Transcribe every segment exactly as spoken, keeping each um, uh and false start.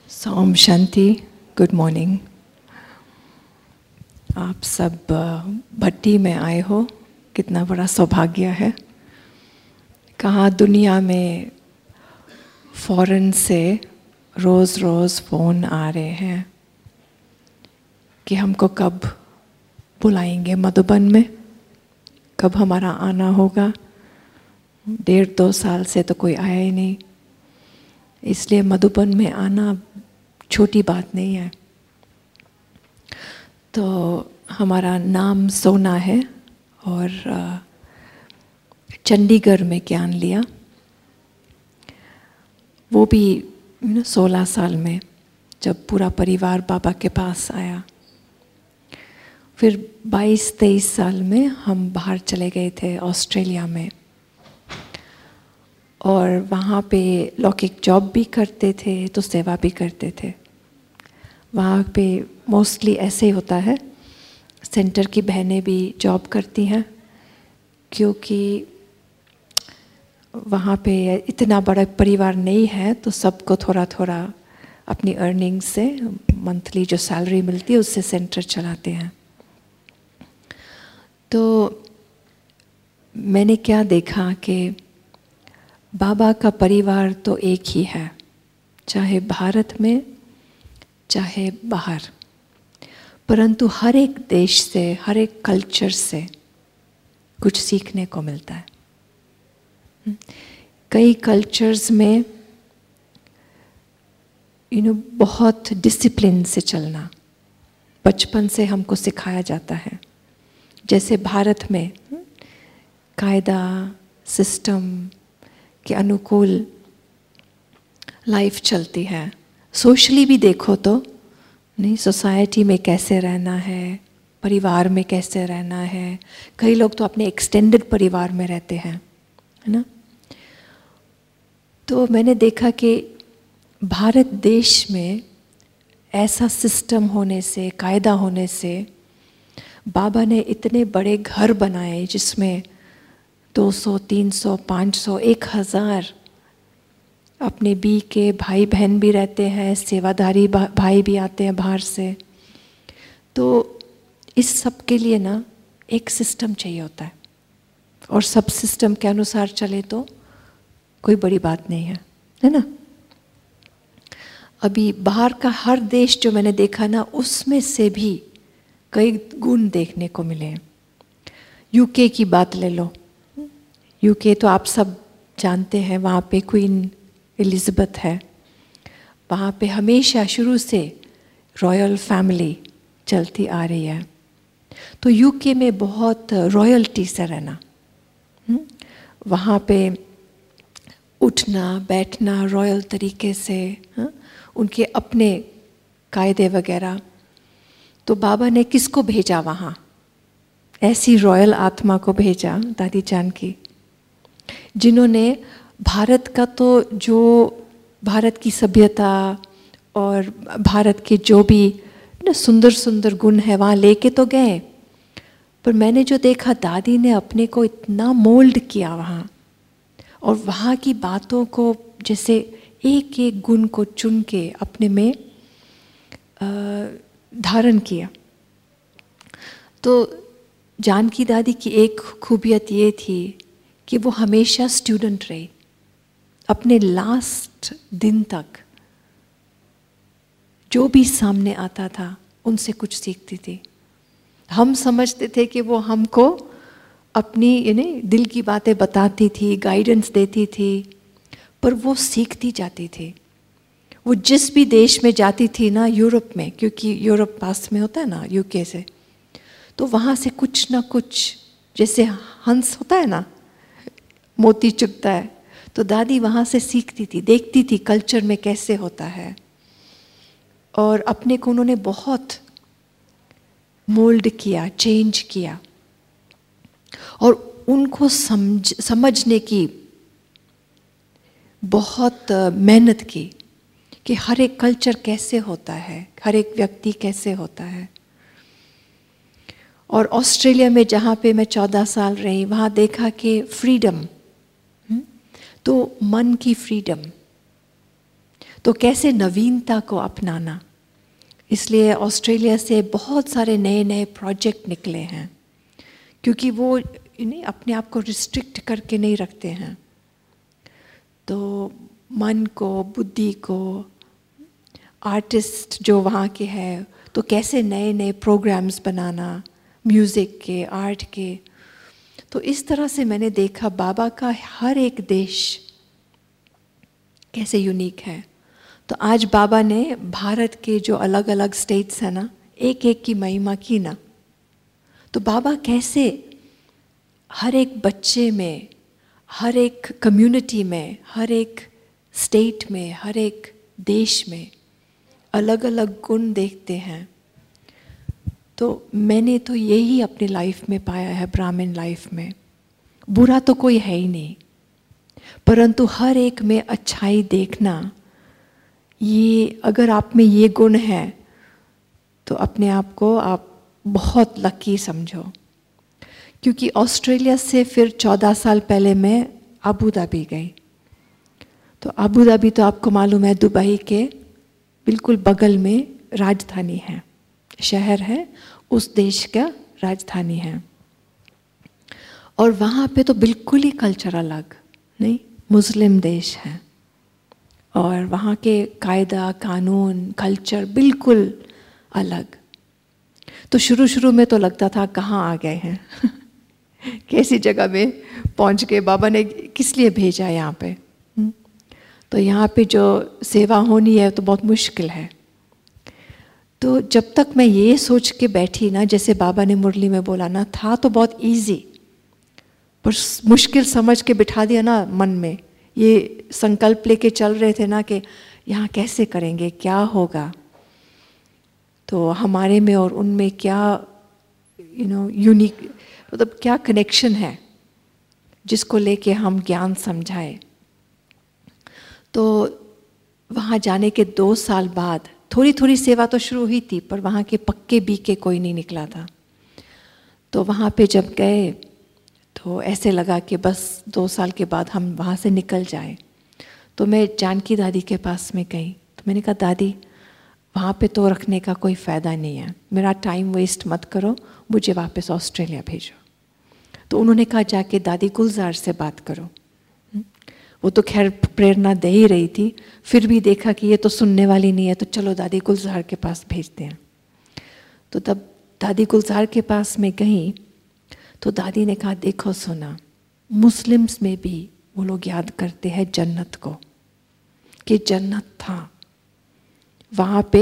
सोम शांति, good morning. आप सब भट्टी में आए हो, कितना बड़ा सौभाग्य है। कहाँ दुनिया में फॉरेन से रोज़ रोज़ फ़ोन आ रहे हैं कि हमको कब बुलाएंगे मधुबन में, कब हमारा आना होगा। डेढ़ दो साल से तो कोई आया ही नहीं, इसलिए मधुबन में आना छोटी बात नहीं है। तो हमारा नाम सोना है और चंडीगढ़ में ज्ञान लिया, वो भी यू नो सोलह साल में, जब पूरा परिवार बाबा के पास आया। फिर बाईस तेईस साल में हम बाहर चले गए थे ऑस्ट्रेलिया में, और वहाँ पे लौकिक जॉब भी करते थे तो सेवा भी करते थे। वहाँ पे मोस्टली ऐसे ही होता है, सेंटर की बहनें भी जॉब करती हैं, क्योंकि वहाँ पे इतना बड़ा परिवार नहीं है, तो सबको थोड़ा थोड़ा अपनी अर्निंग से मंथली जो सैलरी मिलती है उससे सेंटर चलाते हैं। तो मैंने क्या देखा कि बाबा का परिवार तो एक ही है, चाहे भारत में चाहे बाहर, परंतु हर एक देश से, हर एक कल्चर से कुछ सीखने को मिलता है। कई कल्चर्स में यू नो बहुत डिसिप्लिन से चलना बचपन से हमको सिखाया जाता है। जैसे भारत में कायदा सिस्टम के अनुकूल लाइफ चलती है। सोशली भी देखो तो नहीं, सोसाइटी में कैसे रहना है, परिवार में कैसे रहना है। कई लोग तो अपने एक्सटेंडेड परिवार में रहते हैं, है ना। तो मैंने देखा कि भारत देश में ऐसा सिस्टम होने से, कायदा होने से, बाबा ने इतने बड़े घर बनाए जिसमें दो सौ, तीन सौ, पाँच सौ, एक हज़ार अपने बी के भाई बहन भी रहते हैं, सेवादारी भाई भी आते हैं बाहर से। तो इस सब के लिए ना एक सिस्टम चाहिए होता है, और सब सिस्टम के अनुसार चले तो कोई बड़ी बात नहीं है, है ना। अभी बाहर का हर देश जो मैंने देखा ना, उसमें से भी कई गुण देखने को मिले। यूके की बात ले लो, यूके तो आप सब जानते हैं, वहाँ पे क्वीन एलिज़ाबेथ है। वहाँ पे हमेशा शुरू से रॉयल फैमिली चलती आ रही है। तो यूके में बहुत रॉयल्टी से रहना, वहाँ पे उठना बैठना रॉयल तरीके से, हा? उनके अपने कायदे वगैरह। तो बाबा ने किसको भेजा वहाँ? ऐसी रॉयल आत्मा को भेजा, दादी जान की, जिन्होंने भारत का तो जो भारत की सभ्यता और भारत के जो भी ना सुंदर सुंदर गुण है वहाँ लेके तो गए, पर मैंने जो देखा, दादी ने अपने को इतना मोल्ड किया वहाँ, और वहाँ की बातों को जैसे एक एक गुण को चुन के अपने में धारण किया। तो जानकी दादी की एक खूबियत ये थी कि वो हमेशा स्टूडेंट रही, अपने लास्ट दिन तक जो भी सामने आता था उनसे कुछ सीखती थी। हम समझते थे कि वो हमको अपनी यानी दिल की बातें बताती थी, गाइडेंस देती थी, पर वो सीखती जाती थी। वो जिस भी देश में जाती थी ना, यूरोप में, क्योंकि यूरोप पास में होता है ना यूके से, तो वहाँ से कुछ ना कुछ, जैसे हंस होता है ना, मोती चुगता है, तो दादी वहाँ से सीखती थी, देखती थी कल्चर में कैसे होता है, और अपने को उन्होंने बहुत मोल्ड किया, चेंज किया, और उनको समझ समझने की बहुत मेहनत की कि हर एक कल्चर कैसे होता है, हर एक व्यक्ति कैसे होता है। और ऑस्ट्रेलिया में जहाँ पे मैं चौदह साल रही, वहाँ देखा कि फ्रीडम, तो मन की फ्रीडम, तो कैसे नवीनता को अपनाना। इसलिए ऑस्ट्रेलिया से बहुत सारे नए नए प्रोजेक्ट निकले हैं, क्योंकि वो इन्हें अपने आप को रिस्ट्रिक्ट करके नहीं रखते हैं। तो मन को, बुद्धि को, आर्टिस्ट जो वहाँ के हैं, तो कैसे नए नए प्रोग्राम्स बनाना, म्यूज़िक के, आर्ट के। तो इस तरह से मैंने देखा बाबा का हर एक देश कैसे यूनिक है। तो आज बाबा ने भारत के जो अलग अलग स्टेट्स हैं ना, एक एक की महिमा की ना। तो बाबा कैसे हर एक बच्चे में, हर एक कम्युनिटी में, हर एक स्टेट में, हर एक देश में अलग अलग गुण देखते हैं। तो मैंने तो यही अपनी लाइफ में पाया है, ब्राह्मण लाइफ में। बुरा तो कोई है ही नहीं, परंतु हर एक में अच्छाई देखना, ये अगर आप में ये गुण है तो अपने आप को आप बहुत लकी समझो। क्योंकि ऑस्ट्रेलिया से फिर चौदह साल पहले मैं अबू धाबी गई। तो अबू धाबी तो आपको मालूम है दुबई के बिल्कुल बगल में राजधानी है, शहर है, उस देश का राजधानी है। और वहाँ पे तो बिल्कुल ही कल्चर अलग, नहीं, मुस्लिम देश है। और वहाँ के कायदा कानून कल्चर बिल्कुल अलग। तो शुरू शुरू में तो लगता था कहाँ आ गए हैं कैसी जगह में पहुँच गए, बाबा ने किस लिए भेजा यहाँ पे। तो यहाँ पे जो सेवा होनी है तो बहुत मुश्किल है। तो जब तक मैं ये सोच के बैठी ना, जैसे बाबा ने मुरली में बोला ना, था तो बहुत इजी, पर मुश्किल समझ के बिठा दिया ना मन में। ये संकल्प लेके चल रहे थे ना कि यहाँ कैसे करेंगे, क्या होगा, तो हमारे में और उनमें क्या यू नो यूनिक, मतलब क्या कनेक्शन है जिसको लेके हम ज्ञान समझाए। तो वहाँ जाने के दो साल बाद थोड़ी थोड़ी सेवा तो शुरू हुई थी, पर वहाँ के पक्के बीके कोई नहीं निकला था। तो वहाँ पे जब गए तो ऐसे लगा कि बस दो साल के बाद हम वहाँ से निकल जाए। तो मैं जानकी दादी के पास में गई। तो मैंने कहा दादी वहाँ पे तो रखने का कोई फ़ायदा नहीं है, मेरा टाइम वेस्ट मत करो, मुझे वापस ऑस्ट्रेलिया भेजो। तो उन्होंने कहा जाके दादी गुलजार से बात करो। वो तो खैर प्रेरणा दे ही रही थी, फिर भी देखा कि ये तो सुनने वाली नहीं है, तो चलो दादी गुलजार के पास भेजते हैं। तो तब दादी गुलजार के पास में गई तो दादी ने कहा देखो सुना, मुस्लिम्स में भी वो लोग याद करते हैं जन्नत को, कि जन्नत था वहाँ पे।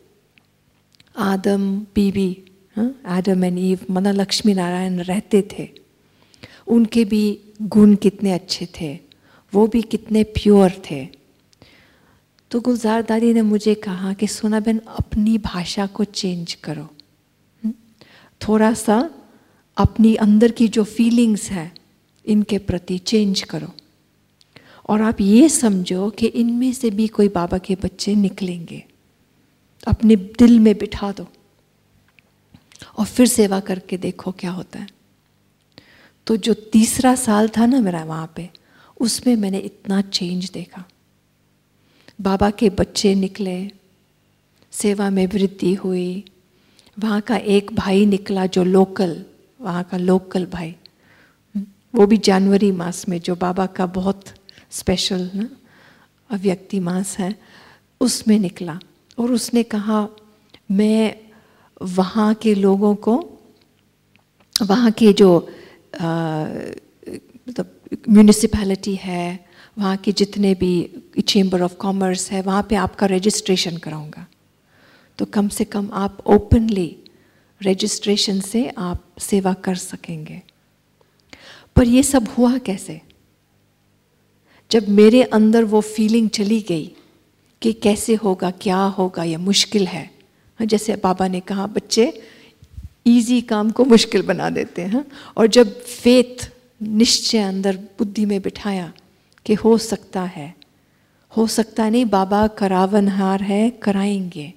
आदम बीबी, आदम एंड ईव, मना लक्ष्मी नारायण रहते थे, उनके भी गुण कितने अच्छे थे, वो भी कितने प्योर थे। तो गुलजार दादी ने मुझे कहा कि सोना बहन अपनी भाषा को चेंज करो, थोड़ा सा अपनी अंदर की जो फीलिंग्स है इनके प्रति चेंज करो, और आप ये समझो कि इनमें से भी कोई बाबा के बच्चे निकलेंगे। अपने दिल में बिठा दो और फिर सेवा करके देखो क्या होता है। तो जो तीसरा साल था ना मेरा वहाँ पे, उसमें मैंने इतना चेंज देखा। बाबा के बच्चे निकले, सेवा में वृद्धि हुई। वहाँ का एक भाई निकला जो लोकल, वहाँ का लोकल भाई, वो भी जनवरी मास में, जो बाबा का बहुत स्पेशल ना अव्यक्ति मास है, उसमें निकला। और उसने कहा मैं वहाँ के लोगों को, वहाँ के जो मतलब म्यूनिसिपैलिटी है, वहाँ के जितने भी चेंबर ऑफ कॉमर्स है, वहाँ पे आपका रजिस्ट्रेशन कराऊंगा। तो कम से कम आप ओपनली रजिस्ट्रेशन से आप सेवा कर सकेंगे। पर ये सब हुआ कैसे? जब मेरे अंदर वो फीलिंग चली गई कि कैसे होगा, क्या होगा, ये मुश्किल है। जैसे बाबा ने कहा बच्चे इजी काम को मुश्किल बना देते हैं। और जब फेथ, निश्चय अंदर बुद्धि में बिठाया कि हो सकता है, हो सकता नहीं, बाबा करावनहार है, कराएंगे।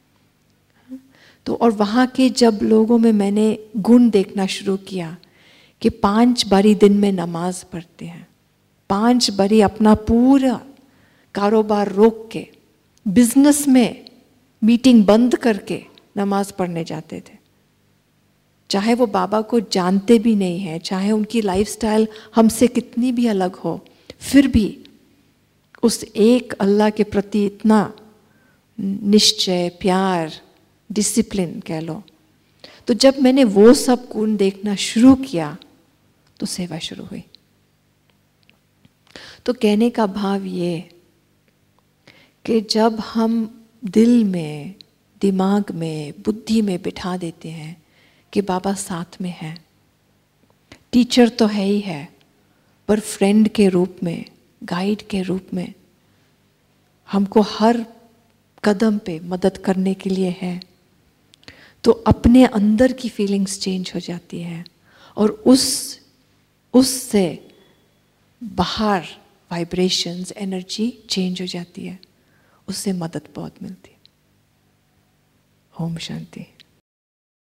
तो और वहाँ के जब लोगों में मैंने गुण देखना शुरू किया कि पांच बारी दिन में नमाज पढ़ते हैं, पांच बारी अपना पूरा कारोबार रोक के बिजनेस में मीटिंग बंद करके नमाज पढ़ने जाते थे, चाहे वो बाबा को जानते भी नहीं हैं, चाहे उनकी लाइफस्टाइल हमसे कितनी भी अलग हो, फिर भी उस एक अल्लाह के प्रति इतना निश्चय, प्यार, डिसिप्लिन कह लो। तो जब मैंने वो सब गुण देखना शुरू किया तो सेवा शुरू हुई। तो कहने का भाव ये कि जब हम दिल में, दिमाग में, बुद्धि में बिठा देते हैं कि बाबा साथ में है, टीचर तो है ही है, पर फ्रेंड के रूप में, गाइड के रूप में हमको हर कदम पे मदद करने के लिए है, तो अपने अंदर की फीलिंग्स चेंज हो जाती है और उस उससे बाहर वाइब्रेशंस, एनर्जी चेंज हो जाती है, उससे मदद बहुत मिलती है। ओम शांति।